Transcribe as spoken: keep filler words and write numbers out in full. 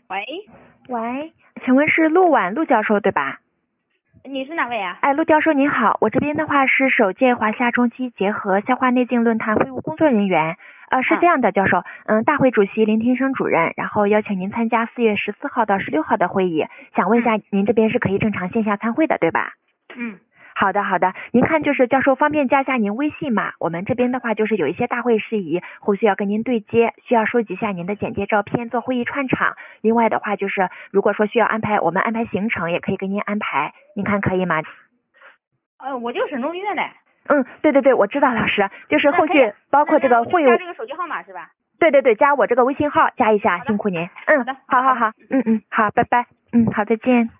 喂喂，请问是陆婉陆教授对吧？ 你是哪位啊？ 哎，陆教授您好，我这边的话是首届华夏中期结合消化内镜论坛会务工作人员。呃，是这样的，教授，嗯，大会主席林庭生主任，然后邀请您参加四月十四号到十六号的会议，想问一下，您这边是可以正常线下参会的，对吧？ 嗯。 好的，好的。您看，就是教授方便加一下您微信嘛？我们这边的话就是有一些大会事宜，后续要跟您对接，需要收集一下您的简介照片做会议串场。另外的话就是，如果说需要安排，我们安排行程也可以给您安排，您看可以吗？ 呃，我就省中医院的。 嗯，对对对，我知道老师，就是后续包括这个会务。 加这个手机号码是吧？ 对对对，加我这个微信号加一下，辛苦您。嗯， 好的， 好好好，嗯嗯，好，拜拜。嗯，好，再见。